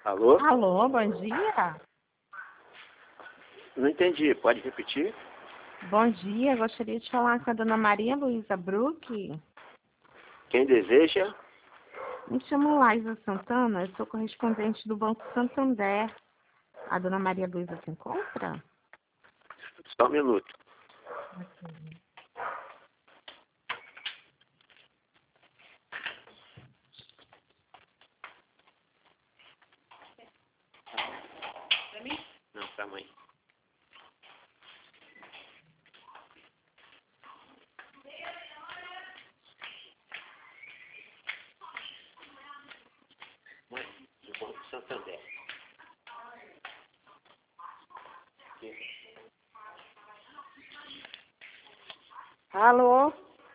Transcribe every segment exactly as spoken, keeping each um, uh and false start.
Alô? Alô, bom dia. Não entendi, pode repetir? Bom dia, gostaria de falar com a dona Maria Luísa Bruck. Quem deseja? Me chamo Laisa Santana, eu sou correspondente do Banco Santander. A dona Maria Luísa se encontra? Só um minuto. Ok. Não, pra mãe. Mãe, do Banco Santander. Alô?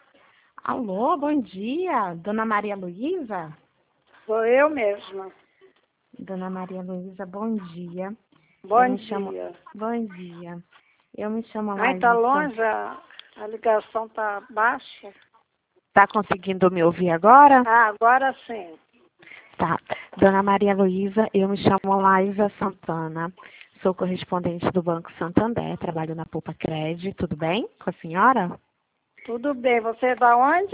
Alô, bom dia, dona Maria Luísa? Sou eu mesma. Dona Maria Luísa, bom dia. Bom Eu me dia. chamo... Bom dia. Eu me chamo Ai, Laisa. tá longe, a, a ligação tá baixa. Tá conseguindo me ouvir agora? Ah, agora sim. Tá. Dona Maria Luísa, eu me chamo Laisa Santana. Sou correspondente do Banco Santander, trabalho na Poupa Cred. Tudo bem com a senhora? Tudo bem. Você é da onde?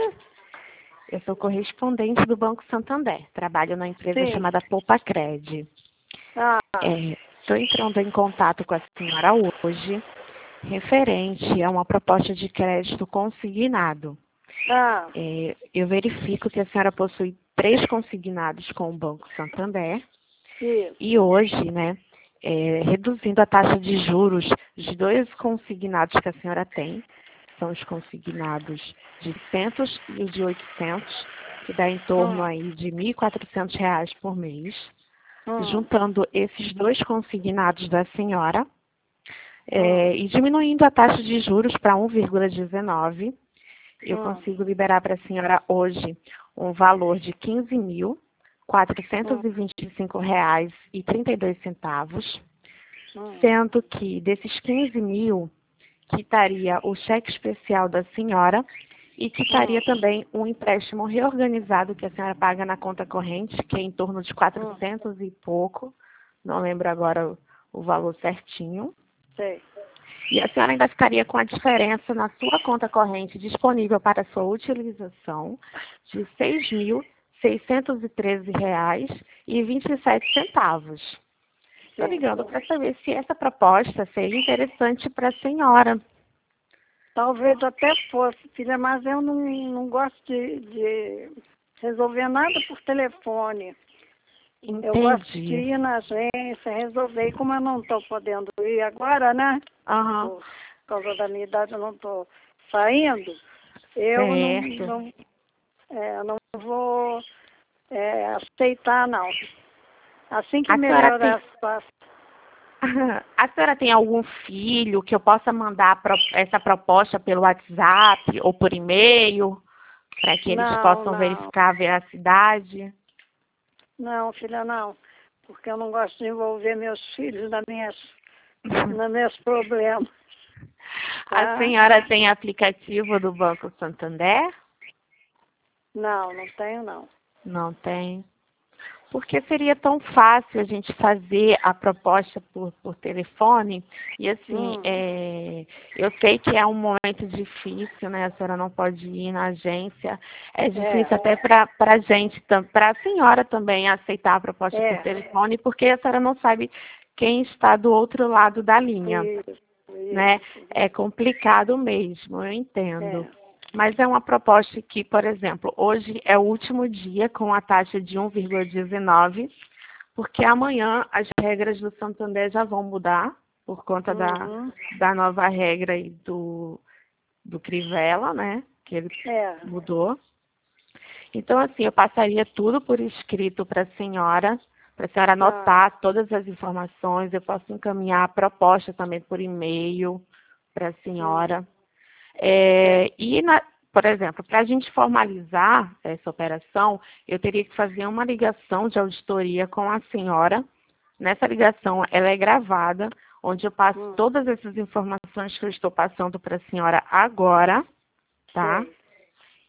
Eu sou correspondente do Banco Santander. Trabalho na empresa Sim. chamada Poupa Cred. Ah, Estou entrando em contato com a senhora hoje, referente a uma proposta de crédito consignado. ah, É, eu verifico que a senhora possui três consignados com o Banco Santander isso. e hoje, né, é, reduzindo a taxa de juros de dois consignados que a senhora tem, são os consignados de seiscentos e os de oitocentos, que dá em torno Hum, aí de mil e quatrocentos reais por mês. hum, Juntando esses dois consignados da senhora é, hum, e diminuindo a taxa de juros para um vírgula dezenove, eu hum, consigo liberar para a senhora hoje um valor de quinze mil quatrocentos hum, e vinte e cinco reais e trinta e dois centavos, hum, sendo que desses quinze mil quitaria o cheque especial da senhora e quitaria hum, também um empréstimo reorganizado que a senhora paga na conta corrente, que é em torno de hum, quatrocentos e pouco, não lembro agora o, o valor certinho. sei. E a senhora ainda ficaria com a diferença na sua conta corrente disponível para sua utilização de seis mil seiscentos e treze reais e vinte e sete centavos. Estou Sim. ligando para saber se essa proposta seria interessante para a senhora. Talvez até fosse, filha, mas eu não, não gosto de, de resolver nada por telefone. Eu gosto de Entendi. ir na agência, resolver. E como eu não estou podendo ir agora, né? Aham, Por causa da minha idade, eu não estou saindo. Eu não, certo. não, é, não vou é, aceitar, não. Assim que A senhora melhorar tem, a situação. a senhora tem algum filho que eu possa mandar pro- essa proposta pelo WhatsApp ou por e-mail, para que eles Não, possam não. verificar a veracidade? Não, filha, não. Porque eu não gosto de envolver meus filhos nas minhas, nos meus problemas. A Tá? senhora tem aplicativo do Banco Santander? Não, não tenho, não. Não tem. Porque seria tão fácil a gente fazer a proposta por, por telefone. E assim, Hum, é, eu sei que é um momento difícil, né? A senhora não pode ir na agência. É é, difícil até para a gente, para a senhora também aceitar a proposta por é. telefone, porque a senhora não sabe quem está do outro lado da linha, Isso, né? isso. É complicado mesmo, eu entendo. É. Mas é uma proposta que, por exemplo, hoje é o último dia com a taxa de um vírgula dezenove, porque amanhã as regras do Santander já vão mudar, por conta da, Uhum. da nova regra aí do, do Crivella, né? Que ele É. mudou. Então, assim, eu passaria tudo por escrito para a senhora, para a senhora Ah, anotar todas as informações. Eu posso encaminhar a proposta também por e-mail para a hum, senhora. É, e, na- por exemplo, para a gente formalizar essa operação, eu teria que fazer uma ligação de auditoria com a senhora. Nessa ligação, ela é gravada, onde eu passo hum, todas essas informações que eu estou passando para a senhora agora, tá? sei.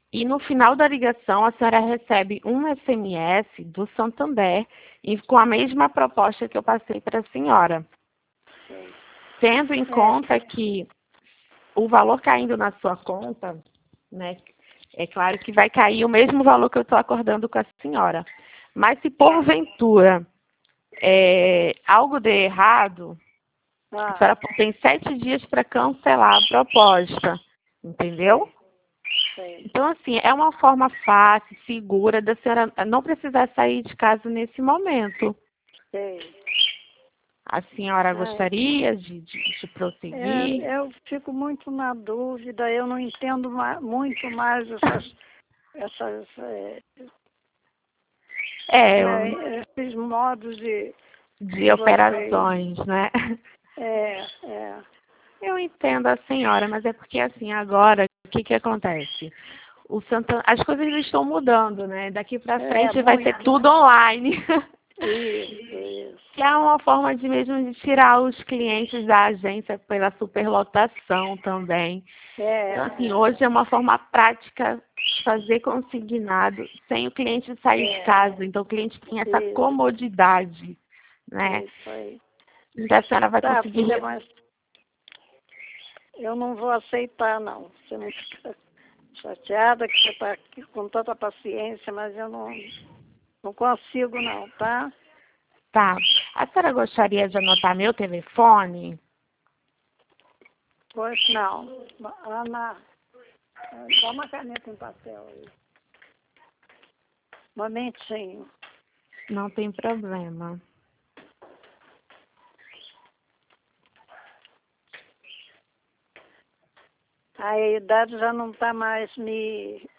E no final da ligação, a senhora recebe um S M S do Santander e com a mesma proposta que eu passei para a senhora. Sim. Tendo em É. conta que o valor caindo na sua conta, né, é claro que vai cair o mesmo valor que eu estou acordando com a senhora. Mas se porventura é, algo der errado, Ah, a senhora tem sete dias para cancelar a proposta, entendeu? sei. Então, assim, é uma forma fácil, segura da senhora não precisar sair de casa nesse momento. Sei. A senhora Ai. gostaria de, de, de prosseguir? É, eu fico muito na dúvida, eu não entendo ma- muito mais essas, essas é, É, eu- né, esses modos de, de operações, né? É, é. Eu entendo a senhora, mas é porque, assim, agora, o que que acontece? O Santana, as coisas estão mudando, né? Daqui para É, frente vai ser muito. tudo online. Isso, isso. Que é uma forma de mesmo de tirar os clientes da agência pela superlotação também. É, Então, assim, é, hoje é uma forma prática de fazer consignado sem o cliente sair É. de casa. Então, o cliente tem essa Isso. comodidade, né? isso aí. Então, a senhora vai Tá, conseguir... filha, mas eu não vou aceitar, não. Você não fica chateada que você está aqui com tanta paciência, mas eu não, não consigo, não, tá? Tá. A senhora gostaria de anotar meu telefone? Pois não. Ana, dá uma caneta em papel aí. Um momentinho. Não tem problema. A idade já não está mais me,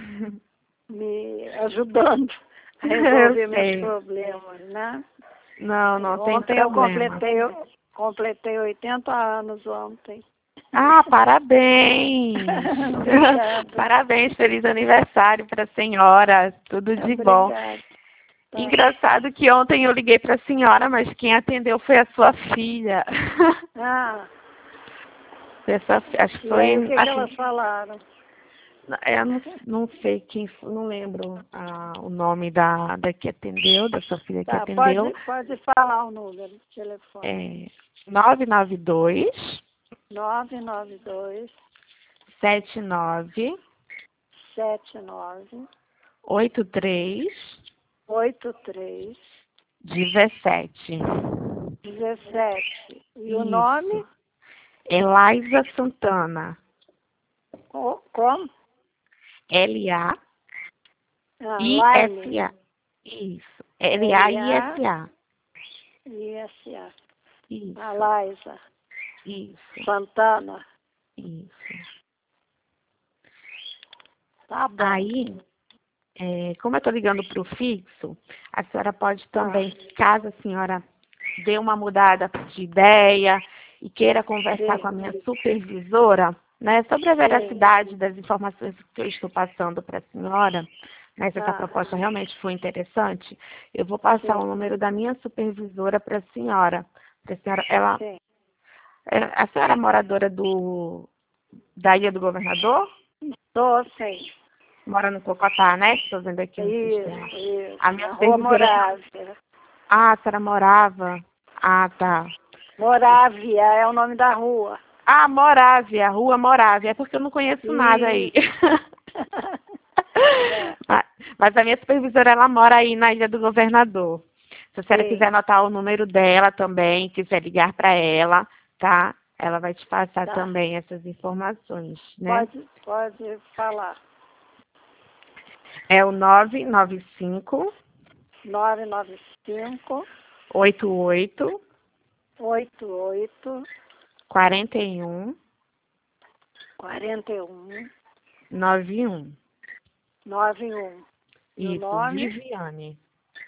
me ajudando a resolver Eu meus sei. problemas, né? Não, não tem Ontem eu problema. completei, eu completei oitenta anos ontem. Ah, parabéns! Obrigada. Parabéns, feliz aniversário para a senhora, tudo de bom. Obrigada. Tá. Engraçado que ontem eu liguei para a senhora, mas quem atendeu foi a sua filha. Ah, Foi a sua fi- acho que e aí foi... o que, que acho- elas falaram? Eu não, não sei quem, foi, não lembro ah, o nome da, da que atendeu, da sua filha que Tá, pode, atendeu. pode falar o número de telefone. É nove nove dois, nove nove dois, sete nove, sete nove, oito três, oito três, dezessete. dezessete. E o Isso. nome? Eliza Santana. Co- Como? L A Ah, I Laine. S A. Isso. L A I S A. I S A. Isso. A Laisa Isso. Santana. Isso. Tá bom. Aí, é, como eu estou ligando para o fixo, a senhora pode também, caso a senhora dê uma mudada de ideia e queira conversar Sim. com a minha supervisora, né, sobre a veracidade das informações que eu estou passando para a senhora, né, se essa Ah. proposta realmente for interessante, eu vou passar Sim. o número da minha supervisora para a senhora. Pra senhora ela, Sim. é, a senhora é moradora do, da Ilha do Governador? Tô, sim. Mora no Cocotá, né? Estou vendo aqui no sistema. Isso, isso. A minha Na Rua supervisora... Morávia. Ah, a senhora morava... Ah, tá. Morávia é o nome da rua. Ah, Morávia, Rua Morávia. É porque eu não conheço nada aí. É. mas, mas a minha supervisora, ela mora aí na Ilha do Governador. Se a senhora Sim. quiser anotar o número dela também, quiser ligar para ela, tá? Ela vai te passar Tá. também essas informações, né? Pode, pode falar. É o nove nove cinco, nove nove cinco, oito oito, oito oito, quatro um, quatro um, nove um. nove um. E o Isso, nome? Viviane.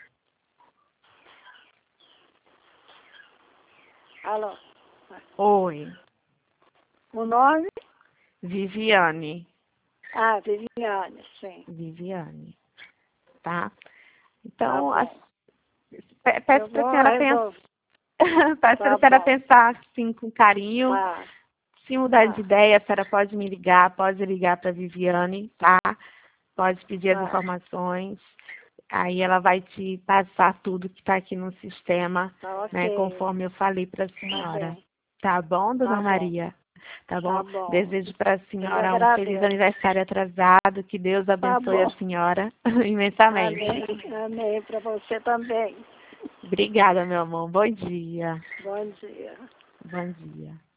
Alô? Oi, O nome? Viviane. Ah, Viviane, sim. Viviane, tá? Tá Então, bom. a, pe- peço Eu para a vou senhora pensar, resolver. peço para Tá a senhora bom. pensar assim com carinho, Tá. Se mudar Ah. de ideia, a senhora pode me ligar, pode ligar para a Viviane, tá? Pode pedir as Ah. informações. Aí ela vai te passar tudo que está aqui no sistema, Tá né? ok. Conforme eu falei para a Tá senhora. bem. Tá bom, dona Tá bom. Maria? Tá bom? Tá bom. Desejo para a senhora um agradeço. feliz aniversário atrasado. Que Deus abençoe bom. a senhora imensamente. Amém. Amém. Para você também. Obrigada, meu amor. Bom dia. Bom dia. Bom dia.